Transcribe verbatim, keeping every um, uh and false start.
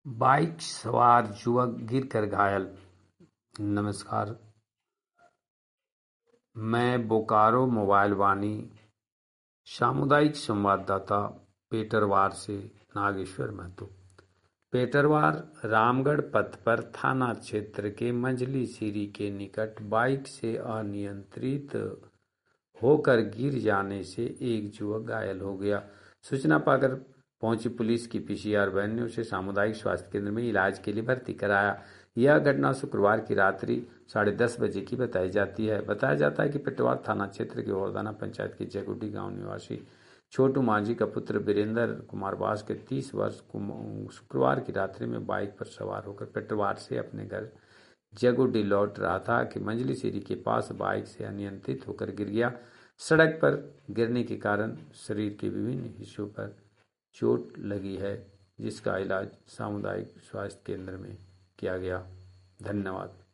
Bike सवार युवक गिरकर घायल। नमस्कार, मैं बोकारो मोबाइल वाणी सामुदायिक संवाददाता पेटरवार से नागेश्वर महतो। पेटरवार रामगढ़ पथ पर थाना क्षेत्र के मंझली सीरी के निकट बाइक से अनियंत्रित होकर गिर जाने से एक युवक घायल हो गया। सूचना पाकर पहुंची पुलिस की पीसीआर वैन ने उसे सामुदायिक स्वास्थ्य केंद्र में इलाज के लिए भर्ती कराया। यह घटना शुक्रवार की रात्रि साढ़े दस बजे की बताई जाती है। बताया जाता है कि पेटरवार थाना क्षेत्र के औरदाना पंचायत के जगुडी गांव निवासी छोटू मांझी का पुत्र वीरेंद्र कुमार वास के तीस वर्ष शुक्रवार की रात्रि में बाइक पर सवार होकर पेटरवार से अपने घर जगुडी लौट रहा था कि मंझली सीरी के पास बाइक से अनियंत्रित होकर गिर गया। सड़क पर गिरने के कारण शरीर के विभिन्न हिस्सों पर चोट लगी है, जिसका इलाज सामुदायिक स्वास्थ्य केंद्र में किया गया। धन्यवाद।